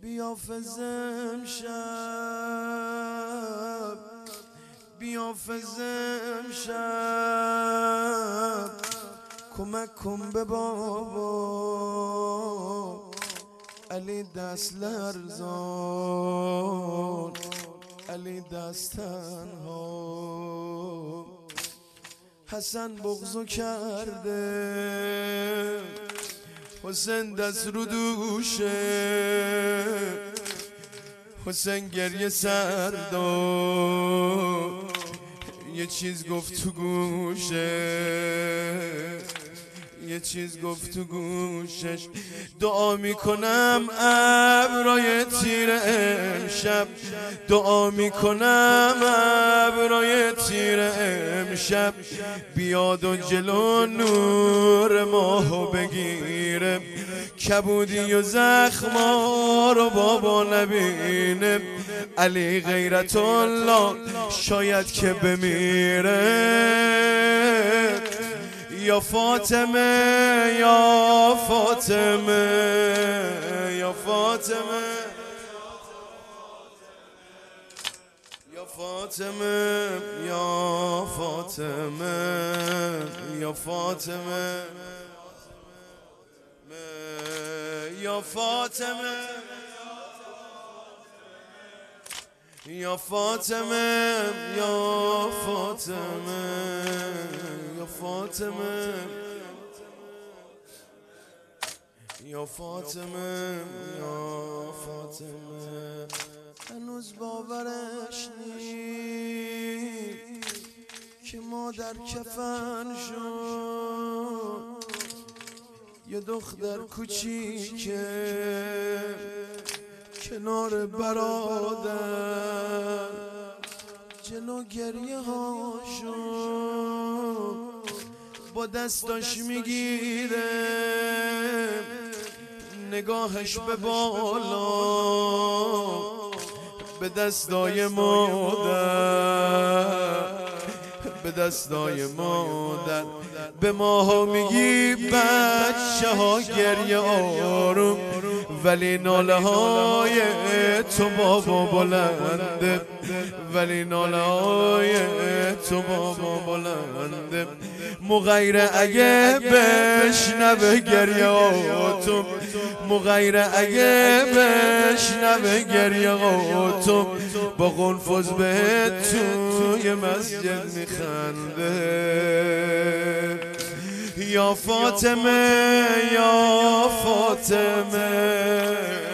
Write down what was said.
بیافزم شب، بیافزم شب، کمک کن به بابا علی دست لرزان، علی دست تنها. حسن بغضو کرده، حسین دست رو دوشه، حسین گریه سر داد، یه چیز گفت تو گوشه، یه چیز گفت تو گوشش. دعا میکنم ابرای تیر امشب، دعا میکنم ابرای تیر امشب بیاد و جلو نور ماهو بگیره، کبودی و زخما رو بابا نبینه. علی غیرت الله شاید که بمیره. یا فاطمه یا فاطمه یا فاطمه یا فاطمه یا فاطمه یا فاطمه یا فاطمه یا فاطمه یا فاطمه یا فاطمه یا فاطمه یا فاطمه. هنوز باورش نیست که مادر کفن شد، یه دختر کوچیکه کنار برادر جلو گریه هاشو با دستاش میگیره، نگاهش به بالا به دستای مادر، به دستای مادر. به ماها میگی بچه ها گریه آروم، ولی ناله های تو بابا بلنده، ولی ناله های تو بابا بلنده. مغیره اگه بشنوه گریه آتم، مغیره اگه بشنوه گریه آتم، با قنفذ بهت توی مسجد میخنده. یا فاطمه یا فاطمه